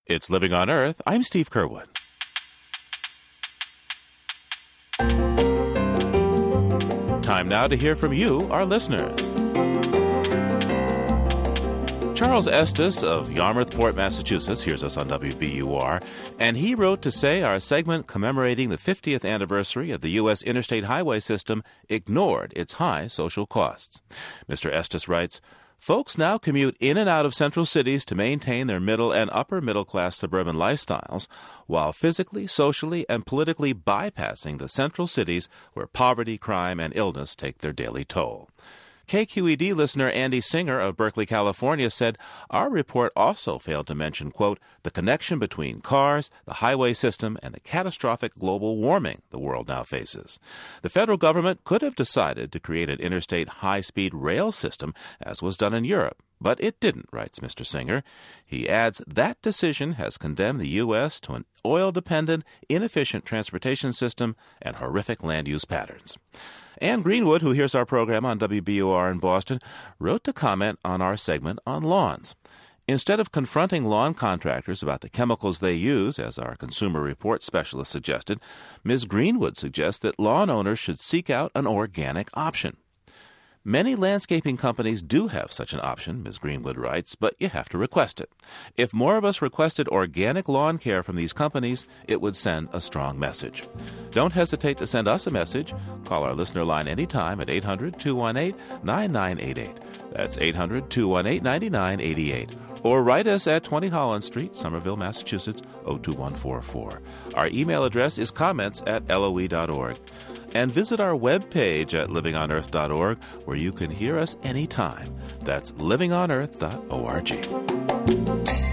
It's Living on Earth. I'm Steve Curwood. Time now to hear from you, our listeners. Charles Estes of Yarmouthport, Massachusetts, hears us on WBUR, and he wrote to say our segment commemorating the 50th anniversary of the U.S. interstate highway system ignored its high social costs. Mr. Estes writes, "Folks now commute in and out of central cities to maintain their middle and upper middle-class suburban lifestyles, while physically, socially, and politically bypassing the central cities where poverty, crime, and illness take their daily toll." KQED listener Andy Singer of Berkeley, California said, "Our report also failed to mention, quote, the connection between cars, the highway system, and the catastrophic global warming the world now faces. The federal government could have decided to create an interstate high-speed rail system, as was done in Europe. But it didn't," writes Mr. Singer. He adds, "That decision has condemned the U.S. to an oil-dependent, inefficient transportation system and horrific land use patterns." Ann Greenwood, who hears our program on WBUR in Boston, wrote to comment on our segment on lawns. Instead of confronting lawn contractors about the chemicals they use, as our Consumer Report specialist suggested, Ms. Greenwood suggests that lawn owners should seek out an organic option. Many landscaping companies do have such an option, Ms. Greenwood writes, but you have to request it. If more of us requested organic lawn care from these companies, it would send a strong message. Don't hesitate to send us a message. Call our listener line anytime at 800-218-9988. That's 800-218-9988. Or write us at 20 Holland Street, Somerville, Massachusetts, 02144. Our email address is comments@loe.org. And visit our webpage at livingonearth.org, where you can hear us anytime. That's livingonearth.org.